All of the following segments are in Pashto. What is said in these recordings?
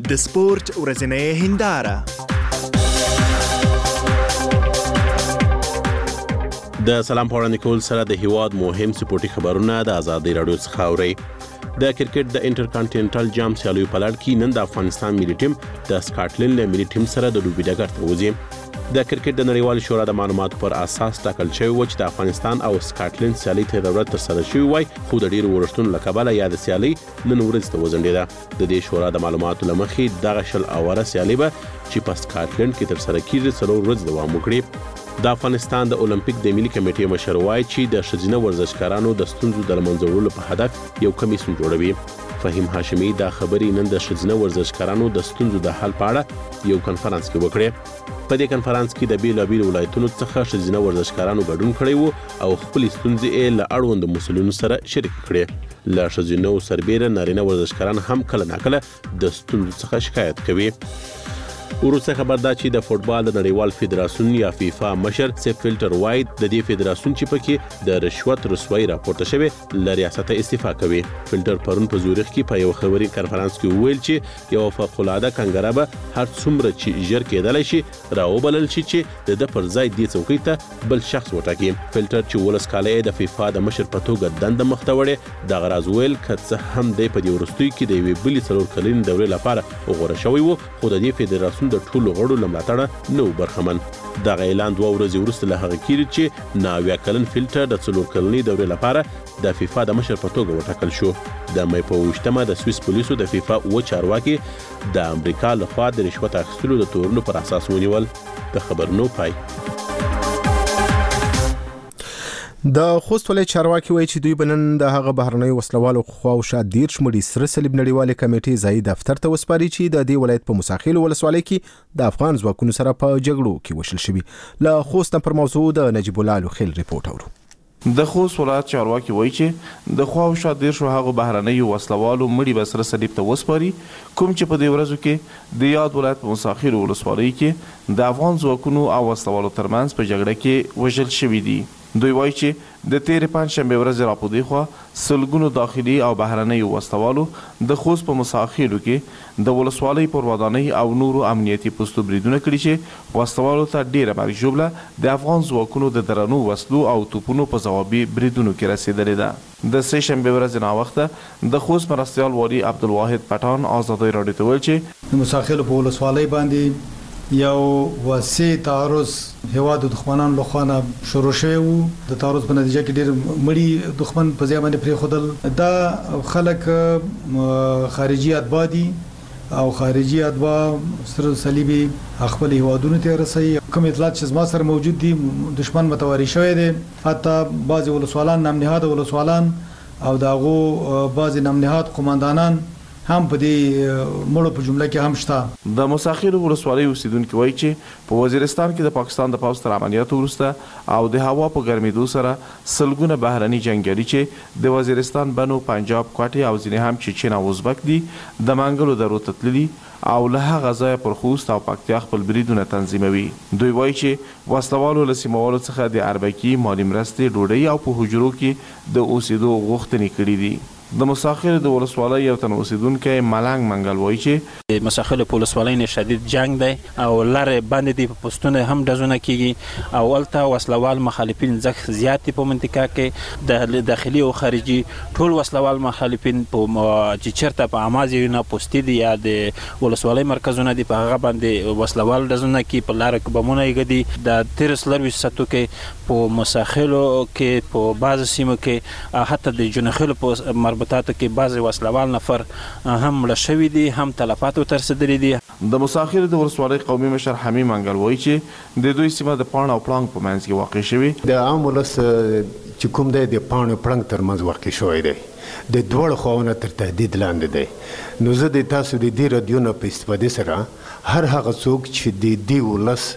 د سپورت ورځنۍ هنداره. د سلام پوړاندې کول سره د هیواد مهم سپورتي خبرونه د آزادۍ رادیو څخه اورئ. د کرکټ د انټرکانټیننټل جام سیالیو په لړ کې نن د افغانستان ملي ټیم د سکاټلند له ملي ټیم سره د لوبې ډګر ته وځي. د کرکټ د نړیوال شورا د معلوماتو پر اساس ټاکل شوی و چې د افغانستان او سکاټلند سیالي ته د ورځ تر سره شوی وای، خو د ډیرو ورښتونو له کبله یا د سیالي نن ورځ ته وځنډېده. د دې شورا د معلوماتو لمخې دغه شل اوره سیالي به چې په سکاټلند کې تر سره کیږي 3 ورځې دوام وکړي. د افغانستان د اولمپیک د ملي کمیټې مشر وایي چې د ښځینه ورزشکارانو د ستونزو د منځورولو په هدف یو کمیسیون جوړوي. فهیم هاشمي دا خبرې نن د ښځینه ورزشکارانو د ستونزو د حل په اړه یو کنفرانس کې وکړې. په دې کنفرانس کې د بیلابیلو ولایتونو څخه ښځینه ورزشکارانو ګډون کړی وو او خپل ستونزې یې له اړوندو مسؤلینو سره شریک کړې. له ښځینو سربیره نارینه ورزشکاران هم کله ناکله د ستونزو څخه شکایت کوي. وروسته خبر دا چې د فوټبال د نړیوال فدراسیون یا فیفا مشر سیف فیلټر وایي د دې فدراسیون چې پکې د رشوت رسوایی راپورته شوی له ریاست استعفا کوي. فیلټر پرون په زوریخ کې په یو خبري کنفرانس کې وویل چې یو فوق العاده کنګره به هر څومره چې ژر کېدلی شي راوبلل شي چې د پر ځای دې څوکۍ ته بل شخص وټاکي. فیلټر چې ولس کاله د فیفا د مشر په توګه دنده مخته وړي د غراز ویل کڅ هم د په دې ورستوي کې د وی بلی څلور کلین دورې لپاره وګوره شوی وو، خو د دې فدراسیون د ټولو غړو لمړاتړه نو برخمن. دغه اعلان 2 ورځې وروسته له هغه کېږي چې 9 کلن فیلټر د 4 کلنۍ دورې لپاره د فیفا د مشر په توګه وټاکل شو. د مې په 28مه د سویس پولیسو د فیفا او چارواکي د امریکا لخوا د رشوت اخیستلو د تورونو پر اساس ونیول. د خبرونو پای. د خوست ولایت چارواکي وایي چې دوی بنن د هغه بهرنۍ وسلوالو خواوشا 10 مړي سره صلیب نړیوالې کمیټې ځای دفتر ته وسپاري چې د دې ولایت په مساخیل ولسوالۍ کې د افغان ځواکونو سره په جګړو کې وشل شوی. له خوست پر موضوع د نجیب الله لوخیل ریپورت اورو. د خوست ولایت چارواکي وایي چې د خواوشا 10 هغه بهرنۍ وسلوالو مړي به سره صلیب ته وسپاري کوم چې په دې ورځو کې د یاد ولایت په مساخیل ولسوالۍ کې د افغان ځواکونو او وسلوالو ترمنځ په جګړه کې وژل شوي دي. دوی وایي چې د تیرې پنجشنبې ورځې راپودې خوا سلګونو داخلي او بهرنۍ وسلوالو د خوست په مساخیلو کې د ولسوالۍ پر ودانۍ او نورو امنیتي پوستو بریدونه کړي چې وسلوالو ته ډیره مرګ ژوبله د افغان ځواکونو د درنو وسلو او توپونو په ځوابي بریدونو کې رسېدلې ده. د سه شنبې ورځې ناوخته د خوست مرستیال والي عبدالواحد پټان آزادۍ راډیو ته ویل چې د مساخیلو په ولسوالۍ باندې یو وسیع تعرض هواد دښمنان لخوا شروع شوی وو. د تعرض په نتیجه کې ډېر مړي دښمن په ځای باندې پرېښودل. دا خلک خارجي اتباع دي او خارجي اتباع سره صلیبي خپل هوادونو ته رسي. کوم اطلاعات چې زما سره موجود دي دښمن متواري شوی دی، حتی بعضي ولسوالان نام نهاد ولسوالان او داغو بعضي نام نهاد قوماندانان هم په دې مړو په جمله کې هم شته. د مساخیل ولسوالۍ اوسیدونکي وایي چې په وزیرستان کې د پاکستان د پوځ تر عملیاتو وروسته او د هوا په ګرمېدو سره سلګونه بهرني جنګیالي چې د وزیرستان بنو پنجاب کوټې او ځینې هم چچن او ازبک دي د منګلو درو ته تللي او له هغه ځایه پر خوست او پکتیا خپل بریدونه تنظیموي. دوی وایي چې وسلوالو له سیمهوالو څخه د اربکي مالي مرستې ډوډۍ او په حجرو کې د اوسېدو غوښتنې کړي دي. د مساخیل د ولسوالۍ یو تن اوسیدونکی ملنګ منګل وایي چې مساخیل په ولسوالۍ نه شدید جنگ دی او لارې باندې د پوسټونه هم ډزونه کیږي او الته وسلوال مخالفین ځکه زیات په منطقه کې د داخلي او خارجي ټول وسلوال مخالفین په چې چرته په امازیونه پوسټي دي یا د ولسوالۍ مرکزونه دي په هغه باندې وسلوال ډزونه کوي، په لار کې بمونه یګدي. د 13 ساتو کې په مساخیلو کې په بعض سیمو کې حتی د جنخیلو په مربوطاتو کې بعض وسلوال نفر هم مړه شوي دي، هم تلفات ورسېدلي دي. د مساخیل د ولسوالۍ قومي مشر حمیم منګل وایي چې د دوی سیمه د پاڼ او پړانګ په منځ کې واقع شوي. د عام ولس چې کوم دی د پاڼ او پړانګ ترمنځ واقع شوی دی، د دوړ خواونه تر تهدید لاندې دی. نو زه د تاسو د دې رادیو نه په استفادې سره هر هغه څوک چې د دې ولس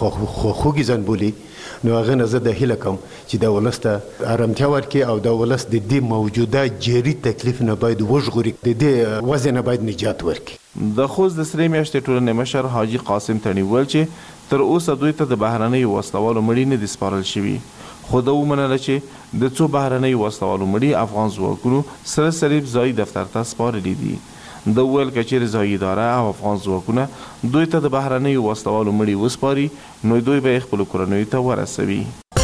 خوږی ځان بولي نو هغه نه زه د هیله کوم چې د ولس ته آرامتیا ورکړي او د ولس د دې موجوده جری تکلیف نه باید وژغوري، د دې وضع نه باید نجات ورکړي. د خوست د سرې میاشتې ټولنې مشر حاجي قاسم تڼي ویل چې تر اوسه دوی ته د بهرنۍ وسلوالو مړي نه دي سپارل شوي، خو ده ومنله چې د څو بهرنۍ وسلوالو مړي افغان ځواکونو سره صلیب ځای دفتر ته سپارلي دي. د ویل کچیر ځایي اداره او افغان ځواکونه دوی ته د بهرنیو وسلوالو مړي وسپاري نو دوی به خپل کورنیو ته ورسوي.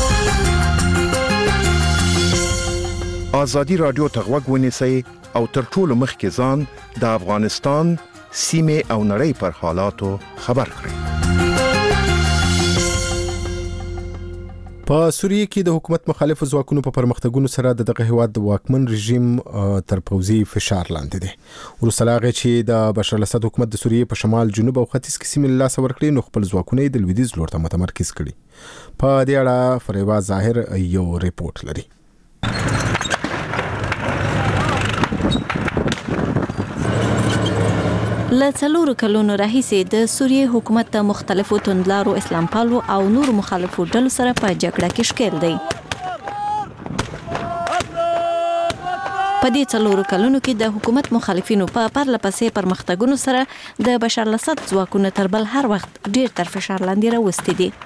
ازادي رادیو ته غوږ ونیسئ او تر ټولو مخکې ځان د افغانستان سیمې او نړۍ پر حالاتو خبر کړئ. په سوریه کې د حکومت مخالفو ځواکونو په پرمختګونو سره دغه هیواد د واکمن رژیم تر پوځي فشار لاندې دی. وروسته له هغې چې د بشار الاسد حکومت د سوریې په شمال، جنوب او ختیځ کې سیمې له لاسه ورکړې نو خپل ځواکونه یې د لویدیځ لور ته متمرکز کړي. په دې اړه فریبا ظاهر یو ریپورت لري. له 4 کلونو راهیسې د سوریې حکومت د مختلفو توندلارو اسلام پالو او نور مخالفو ډلو سره په جګړه کې ښکېل دی. په دې 4 کلونو کې د حکومت مخالفینو په پرله پسې پرمختګونو سره د بشار الاسد ځواکونه تر بل هر وخت ډیر تر فشار لاندې راوستي دي.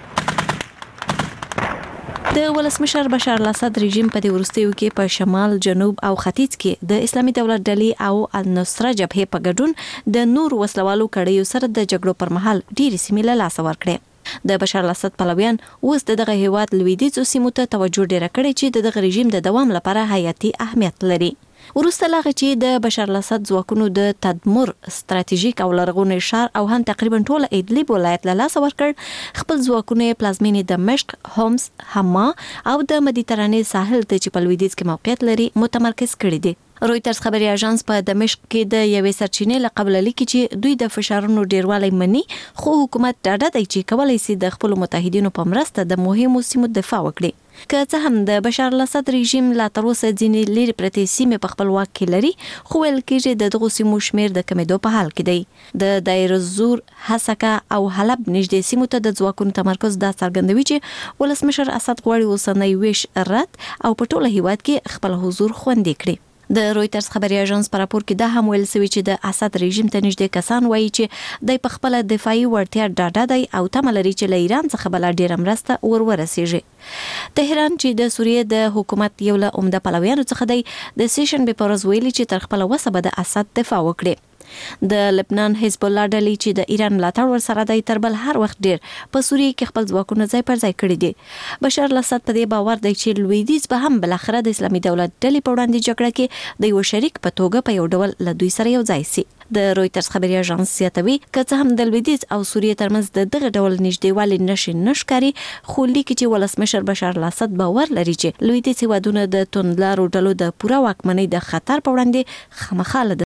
د ولسمشر بشار الاسد رژیم په دې وروستیو کې په شمال، جنوب او ختیځ کې د اسلامي دولت ډلې او النصره جبهې په ګډون د نور وسلوالو کړیو سره د جګړو پر مهال ډېرې سیمې له لاسه ورکړې. د بشار الاسد پلویان اوس دغه هیواد لویدیځو سیمو ته توجه ډیره کړې چې دغه رژیم د دوام لپاره حیاتي اهمیت لري. وروسته له هغه چې د بشار الاسد ځواکونو د تدمر ستراتیژیک او لرغونی ښار او هم تقریبا ټول ادلب ولایت له لاسه ورکړ، خپل ځواکونه پلازمینې دمشق، هومس، حما او د مدیترانې ساحل ته چې په لویدیځ کې موقعیت لري متمرکز کړي دي. رویټرز خبري اژانس په دمشق کې د یوې سرچینې له قبل لیکي چې دوی د فشارونو ډیروالی مني، خو حکومت ډاډه دی چې کولی شي د خپل متحدینو په مرسته د مهمو سیمو دفاع وکړي. که څه هم د بشار الاسد رژیم لا تر اوسه ځینې لرې پرتې سیمې په خپل واک کې لري، خو ویل کېږي د دغو سیمو شمیر د کمېدو په حال کې دی. د دایر الزور، حسکه او حلب نږدې سیمو ته د ځواکونو تمرکز دا څرګندوي چې ولسمشر اسد غواړي اوسنی ویش رد او په ټوله هیواد کې خپل حضور خوندي کړي. د رویټرز خبري اژانس په راپور کې دا هم ویل شوی چې د اسد رژیم ته نږدې کسان وایي چې د خپل دفاعي وړتیا ډاډه دی او تمه لري چې له ایران څخه بل ډیره مرسته ورسیږي. تهران چې د سوریې د حکومت یو له عمده پلویانو څخه دی، د سیشن به پرز ویلي چې تر خپل وسه به د اسد دفاع وکړي. د لبنان حزب الله ډلې چې د ایران ملاتړ ورسره دی تر بل هر وخت ډیر په سوریې کې خپل ځواکونه ځای پر ځای کړي دي. بشار الاسد په دې باور دی چې لویدیځ به هم بل اخره د اسلامي دولت ډلې په وړاندې جګړه کې د یو شریک په توګه په یو ډول له دوی سره یو ځای شي. د رویټرز خبري اژانس زیاتوي که څه هم د لویدیځ او سوریې ترمنځ د دغه ډول نږدېوالي نشکاري، خو لیکي چې ولسمشر بشار الاسد باور لري چې لویدیځ هیوادونه د توندلارو ډلو د پوره واکمنۍ د خطر په وړاندې خامخا له